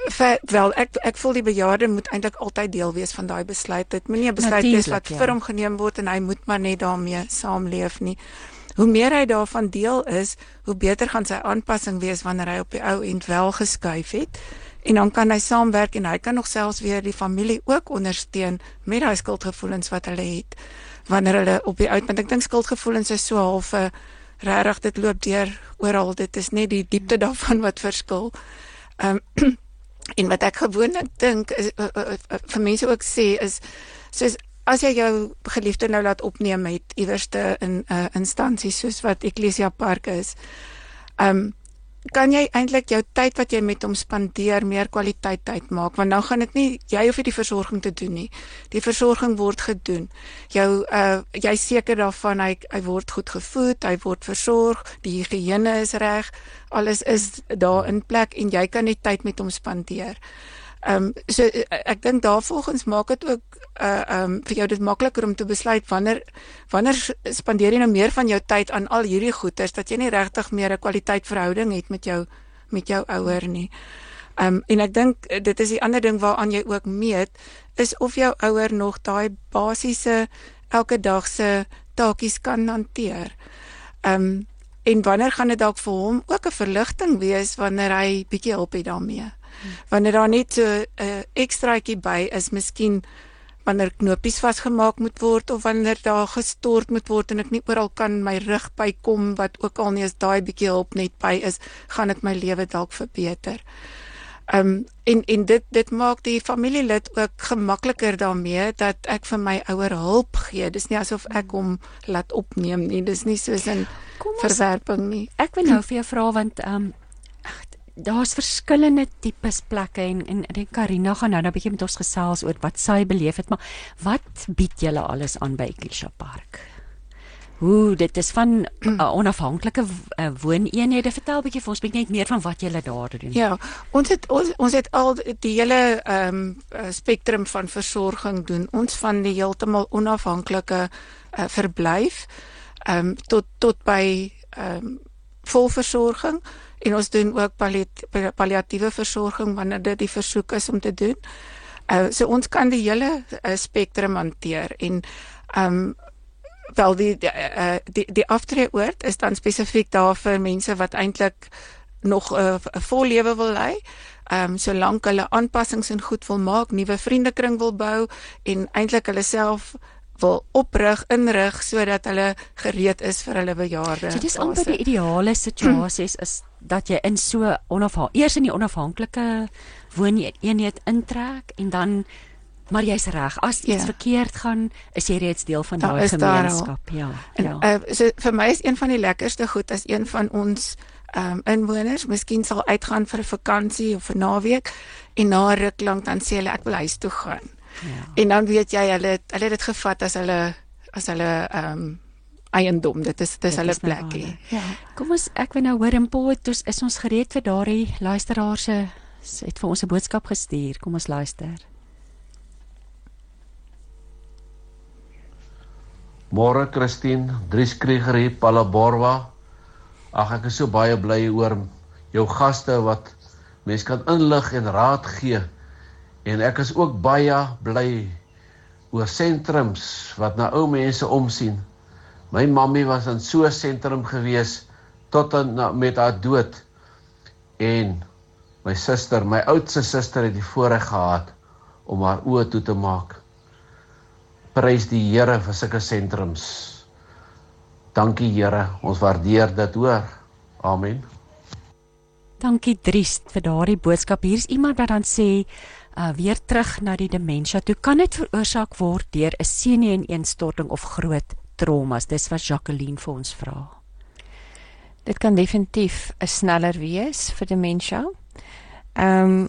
wel ek ek voel die bejaarde moet eintlik altyd deel wees van daai besluit. Dit moenie 'n besluit wees wat ja. vir hom geneem word en hy moet maar net daarmee saamleef nie. Hoe meer hy daarvan deel is, hoe beter gaan sy aanpassing wees wanneer hy op die ou end wel geskuif het. En dan kan hy saamwerk en hy kan nog selfs weer die familie ook ondersteun met daai skuldgevoelens wat hulle het. Wanneer hulle op die uit, want ek dink skuldgevoelens is so half 'n regtig dit loop deur oral. Dit is net die diepte daarvan wat verskil. Ehm um, en wat ek gewoonlik dink is uh, uh, uh, vir mense ook sê is soos as jy jou geliefde nou laat opneem met iewerste in 'n uh, instansie soos wat Ecclesia Park is, um, kan jy eintlik jou tyd wat jy met hom spandeer meer kwaliteit tyd maak, want nou gaan dit nie jy hoef nie die versorging te doen nie. Die versorging word gedoen. Jou uh, jy seker daarvan hy hy word goed gevoed, hy word versorg, die higiëne is reg, alles is daar in plek en jy kan net tyd met hom spandeer. Ehm um, so ek dink daarvolgens maak dit ook uh ehm um, vir jou dit makliker om te besluit wanneer wanneer spandeer jy nou meer van jou tyd aan al hierdie goeders dat jy nie regtig meer 'n kwaliteit verhouding het met jou met jou ouer nie. Ehm um, en ek dink dit is die ander ding waaraan jy ook meet is of jou ouer nog daai basiese elke dag se taakies kan hanteer. Ehm um, en wanneer gaan dit dalk vir hom ook 'n verligting wees wanneer hy bietjie hulp het daarmee. Wanneer daar net so 'n uh, ekstraatjie by is, miskien wanneer knopies vasgemaak moet word of wanneer daar gestort moet word en ek nie oral kan my rug bykom wat ook al nie as daai bietjie hulp net by is, gaan dit my lewe dalk verbeter. Ehm um, en en dit dit maak die familielid ook gemakliker daarmee dat ek vir my ouer hulp gee. Dis nie asof ek hom laat opneem nie. Dis nie soos 'n verwerping nie. Ek wil nou vir jou vra want ehm um, daar's verskillende tipes plekke en en ek dink Karina gaan nou 'n bietjie met ons gesels oor wat sy beleef het, maar wat bied julle alles aan by Ecclesia Park? Hoe dit is van uh, onafhanklike uh, wooneenhede. Vertel 'n bietjie vir ons net meer van wat julle daar doen. Ja, ons het ons, ons het al die hele ehm um, spektrum van versorging doen. Ons van die heeltemal onafhanklike uh, verblyf ehm um, tot tot by ehm um, volversorging. En ons doen ook palliatiewe versorging wanneer dit die versoek is om te doen. Uh, so ons kan die hele uh, spektrum hanteer en um, wel die die uh, die, die aftreeoord is dan spesifiek daar vir mense wat eintlik nog 'n uh, vol lewe wil lei. Ehm um, solank hulle aanpassings en goed wil maak, nuwe vriendekring wil bou en eintlik hulle self wil oprig, inrig sodat hulle gereed is vir hulle bejaarde. So dis amper die ideale situasies is dat jy in so onafha eers in die onafhanklike wooneenheid intrek en dan maar jy's reg. As iets Ja. verkeerd gaan, is jy reeds deel van Daar daai is daar al. gemeenskap. Ja. En Ja. uh, so vir my is een van die lekkerste goed as een van ons ehm um, inwoners miskien sal uitgaan vir 'n vakansie of 'n naweek en na 'n ruk lank dan sê hulle ek wil huis toe gaan. Ja. En dan weet jy hulle het- hulle het dit gevat as hulle as hulle ehm um, eiendom. Dit is dit is Dit hulle is nou plekkie. hulle. Ja. Kom ons ek wil nou hoor in Poot, is ons gereed vir daardie luisteraar se se het vir ons 'n boodskap gestuur. Kom ons luister. Môre Christine, Dries Krieger hier, Palaborwa. Ag ek is so baie bly oor jou gaste wat mens kan inlig en raad gee. En ek is ook baie bly oor sentrums wat na ou mense omsien. My mammie was in so 'n sentrum gewees tot aan na, met haar dood. En my suster, my oudste suster het die voorreg gehad om haar oë toe te maak. Prys die Here vir sulke sentrums. Dankie Here, ons waardeer dit hoor. Amen. Dankie Dries vir daardie boodskap. Hier is iemand wat dan sê uh, weer terug na die demensie. Toe kan dit veroorsaak word deur 'n senuweeinstorting of groot traumas. Dis wat Jacqueline vir ons vra. Dit kan definitief 'n sneller wees vir demensie. Ehm um,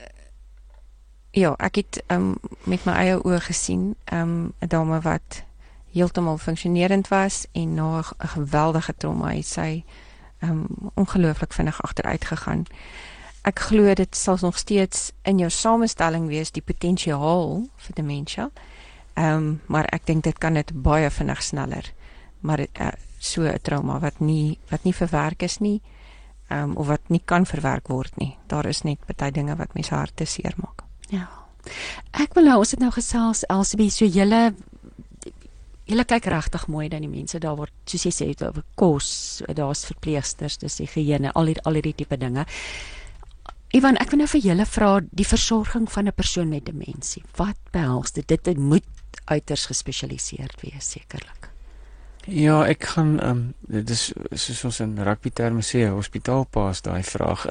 ja, ek het um, met my eie oë gesien, um, 'n dame wat heeltemal funksionerend was en na 'n geweldige trauma het sy um, ongelooflik vinnig agteruit gegaan. Ek glo dit sal nog steeds in jou samestelling wees die potensiaal vir demensie. Ehm um, maar ek dink dit kan dit baie vinnig sneller. Maar uh, so 'n trauma wat nie wat nie verwerk is nie, ehm um, of wat nie kan verwerk word nie. Daar is net baie dinge wat mense harte seermaak. Ja. Ek wil nou, ons het nou gesels Elsabie, so julle julle kyk regtig mooi dan die mense daar word, soos jy sê, daar word kos, daar's verpleegsters, dis higiëne, al die al hierdie tipe dinge. Ivan, ek wil nou vir julle vra die versorging van 'n persoon met demensie. Wat behels dit? Dit moet uiters gespesialiseerd wees sekerlik. Ja, ek gaan um, dit is soos ons in rugby terme sê, hospitaalpaas daai vraag.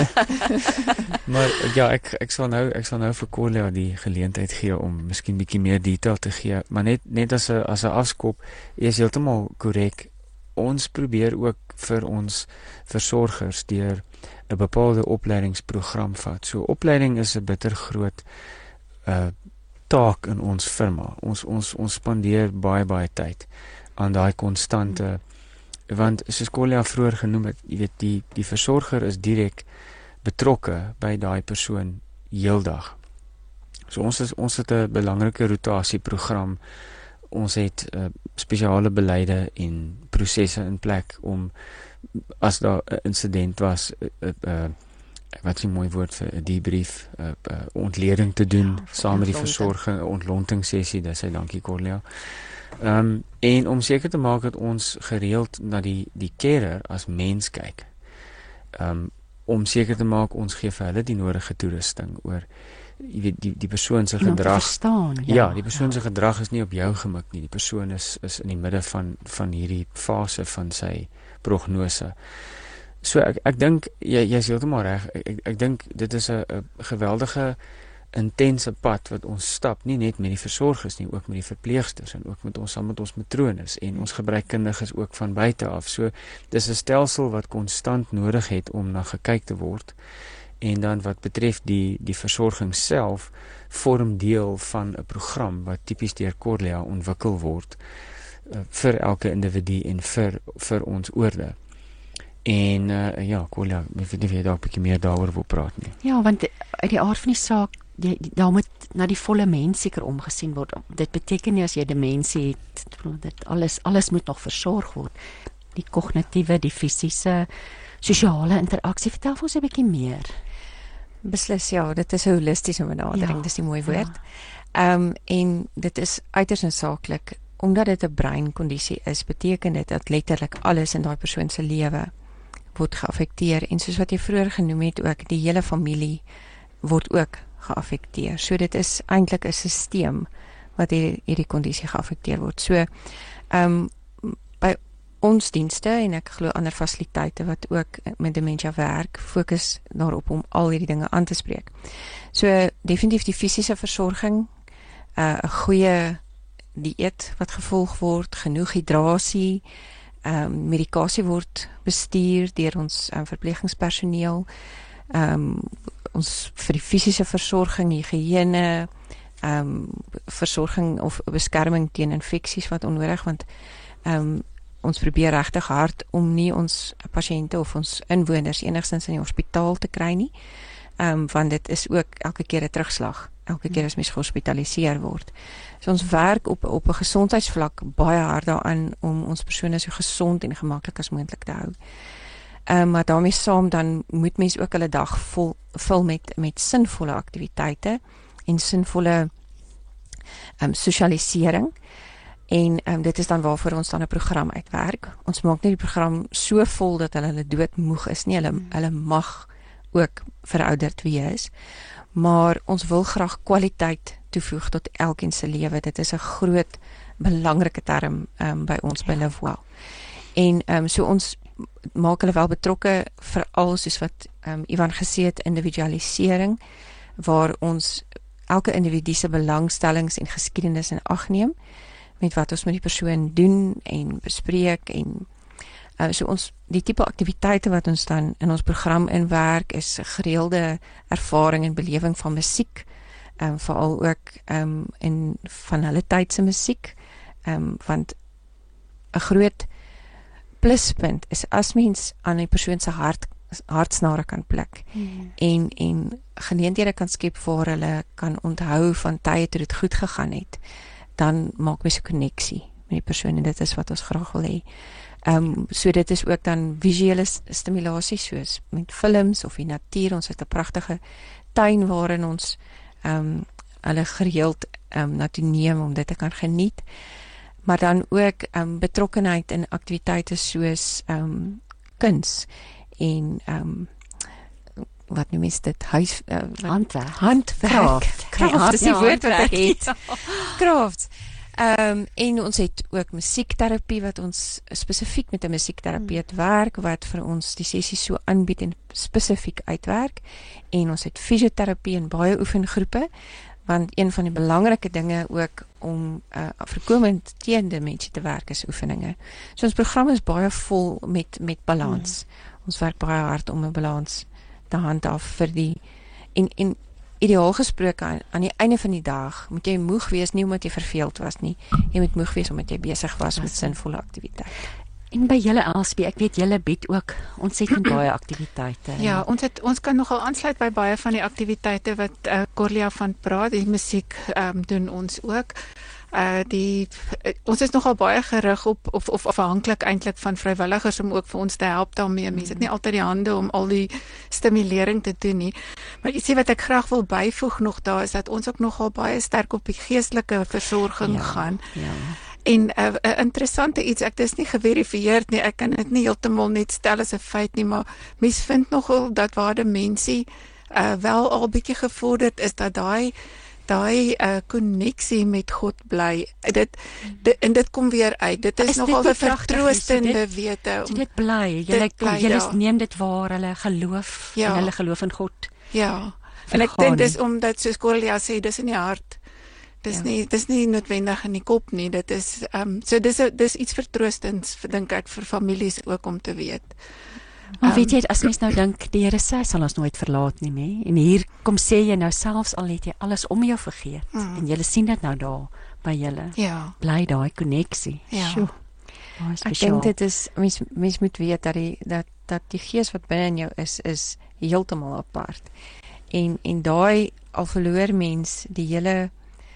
Maar ja, ek ek sal nou ek sal nou vir Corlia die geleentheid gee om miskien bietjie meer detail te gee, maar net net as 'n as 'n afskop, is heeltemal korrek. Ons probeer ook vir ons versorgers deur 'n bepaalde opleidingsprogram vat. So opleiding is 'n bitter groot uh taak in ons firma. Ons ons ons spandeer baie baie tyd aan daai konstante, want soos Corlia vroeër genoem het, jy weet die die versorger is direk betrokke by daai persoon heeldag. So ons is ons het 'n belangrike rotasieprogram. Ons het uh, spesiale beleide en prosesse in plek om as daar 'n insident was, 'n uh, uh, wat is 'n mooi woord vir 'n debrief, 'n uh, uh, ontleding te doen ja, saam met die versorging, 'n ontlontingssessie, dis hy, dankie Corlia. Ehm um, en om seker te maak dat ons gereeld na die die carer as mens kyk. Ehm um, om seker te maak ons gee vir hulle die nodige toerusting oor jy weet die die persoon se gedrag. Verstaan, ja, ja, die persoon se ja. gedrag is nie op jou gemik nie. Die persoon is is in die midde van van hierdie fase van sy prognose. So ek ek dink jy jy's heeltemal reg. Ek ek, ek dink dit is 'n 'n geweldige intense pad wat ons stap, nie net met die versorgers nie, ook met die verpleegsters en ook met ons saam met ons matrones en ons gebruikkundiges ook van buite af. So dis 'n stelsel wat konstant nodig het om na gekyk te word. En dan wat betref die die versorging self, vorm deel van 'n program wat tipies deur Corlia ontwikkel word uh, vir elke individu en vir vir ons oorde. En uh, ja, Corlia, ek weet nie of jy daar 'n bietjie meer daaroor wil praat nie. Ja, want uit die aard van die saak, die, die, daar moet na die volle mens seker omgesien word. Dit beteken nie as jy demensie het, dit alles alles moet nog versorg word. Die kognitiewe, die fisiese, sosiale interaksie. Vertel vir ons 'n bietjie meer. Beslis ja, dit is 'n holistiese benadering, Ja, dis die mooi woord. Ehm um, en dit is uiters noodsaaklik omdat dit 'n breinkondisie is, beteken dit dat letterlik alles in daai persoon se lewe word geaffekteer en soos wat jy vroeër genoem het ook, die hele familie word ook geaffekteer. So dit is eintlik 'n stelsel wat hierdie hierdie kondisie geaffekteer word. So ehm um, by ons dienste en ek glo ander fasiliteite wat ook met dementia werk, fokus daarop om al hierdie dinge aan te spreek. So definitief die fisiese versorging, 'n uh, goeie dieet wat gevolg word, genoeg hidrasie, um, medikasie word bestuur deur ons um, verpleegingspersoneel, um, ons vir die fisiese versorging, higiëne, um, versorging of beskerming teen infeksies wat onnodig, want um, ons probeer regtig hard om nie ons pasiënte of ons inwoners enigstens in die hospitaal te kry nie, um, want dit is ook elke keer 'n terugslag, elke keer as mens gehospitaliseer word. So ons werk op op 'n gesondheidsvlak baie hard daaraan om ons persone so gesond en gemaklik as moontlik te hou. Um, maar daarmee saam dan moet mens ook hulle dag vol vul met met sinvolle aktiwiteite en sinvolle um, sosialisering. En um, dit is dan waarvoor ons dan 'n program uitwerk. Ons maak nie die program so vol dat hulle hulle doodmoeg is nie. Hulle hmm. hulle mag ook verouderd wees. Maar ons wil graag kwaliteit toevoeg tot elkeen se lewe. Dit is 'n groot belangrike term um, by ons by Live Well. En um, so ons maak hulle wel betrokke veral soos wat um, Ivan gesê het, individualisering, waar ons elke individu se belangstellings en geskiedenis in ag neem met wat ons met die persoon doen en bespreek en uh, so ons die tipe aktiwiteite wat ons dan in ons program inwerk is gereelde ervaring en belewing van musiek, um, veral ook um, in van hulle tyd se musiek, um, want 'n groot pluspunt is as mens aan 'n persoon se hart hartsnare kan pluk hmm. en en geleenthede kan skep waar hulle kan onthou van tye toe dit goed gegaan het, dan maak mens 'n koneksie met die persoon en dit is wat ons graag wil hê. Ehm um, so dit is ook dan visuele stimulasie soos met films of die natuur. Ons het 'n pragtige tuin waarin ons ehm um, hulle gereeld ehm um, na toe neem om dit te kan geniet. Maar dan ook ehm um, betrokkenheid in aktiwiteite soos ehm um, kuns en ehm um, wat noem is dit huis uh, handwerk handwerk kraft is die woord wat ek het ja. kraft um, en ons het ook musiekterapie wat ons spesifiek met 'n musiekterapeut hmm. werk wat vir ons die sessies so aanbied en spesifiek uitwerk, en ons het fisioterapie en baie oefengroepe, want een van die belangrike dinge ook om uh, voorkomend teen demensie te werk is oefeninge. So ons program is baie vol met met balans. Hmm. Ons werk baie hard om 'n balans te handhaaf vir die en en ideaal gesproke aan, aan die einde van die dag moet jy moeg wees nie omdat jy verveeld was nie. Jy moet moeg wees omdat jy besig was met sinvolle aktiwiteite. En by julle Elspie, ek weet julle bied ook ontsettend baie aktiwiteite. Ja, ons het ons kan nogal aansluit by baie van die aktiwiteite wat uh, Corlia van praat. Die musiek um, doen ons ook. Uh die uh, ons is nogal baie gerig op of of afhanklik eintlik van vrywilligers om ook vir ons te help daarmee. Mense het nie altyd die hande om al die stimulering te doen nie. Maar ietsie wat ek graag wil byvoeg nog daar is dat ons ook nogal baie sterk op die geestelike versorging ja, gaan. Ja. En 'n uh, uh, interessante iets, ek dis nie geverifieer nie. Ek kan dit nie heeltemal net stel as 'n feit nie, maar mens vind nogal dat waar demensie uh wel al bietjie gevorderd is, dat daai daai uh, koneksie met God bly. Dit, dit en dit kom weer uit. Dit is, is nogal 'n vertroostende wete. Om, dit bly. Julle julle neem dit waar, hulle geloof ja. en hulle geloof in God. Ja. En ek dink dis omdat soos Corlia sê, dis in die hart. Dis ja. nie dis nie noodwendig in die kop nie. Dit is ehm um, so dis dis iets vertroostends vir dink ek vir families ook om te weet. Maar um, weet jy, as mens nou dink die Here sê sal ons nooit verlaat nie, nê? En hier kom sê jy nou selfs al het jy alles om jou vergeet mm. en jy sien dit nou daar by julle. Ja. Bly daai koneksie. Ja. Sjoe. Ek dink dit is mens mens moet weet dat die dat dat die gees wat binne in jou is is heeltemal apart. En en daai al verloor mens die hele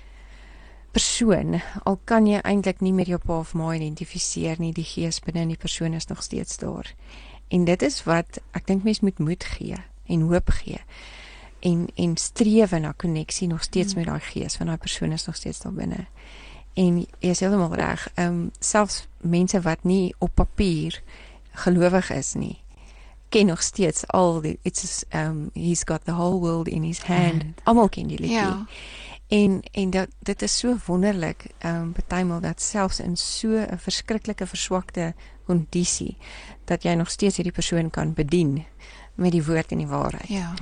persoon, al kan jy eintlik nie meer jou pa of ma identifiseer nie, die gees binne in die persoon is nog steeds daar. En dit is wat ek dink mens moet moed gee en hoop gee. En en streef na koneksie nog steeds mm. met daai gees, want daai persoon is nog steeds daar binne. En jy is heeltemal reg. Ehm um, selfs mense wat nie op papier gelowig is nie, ken nog steeds al die it's um he's got the whole world in his hand. Almal ken die liedjie. Ja. En en dat dit is so wonderlik, ehm um, partymal dat selfs in so 'n verskriklike verswakte kondisie dat jy nog steeds hierdie persoon kan bedien met die woord en die waarheid. Ja.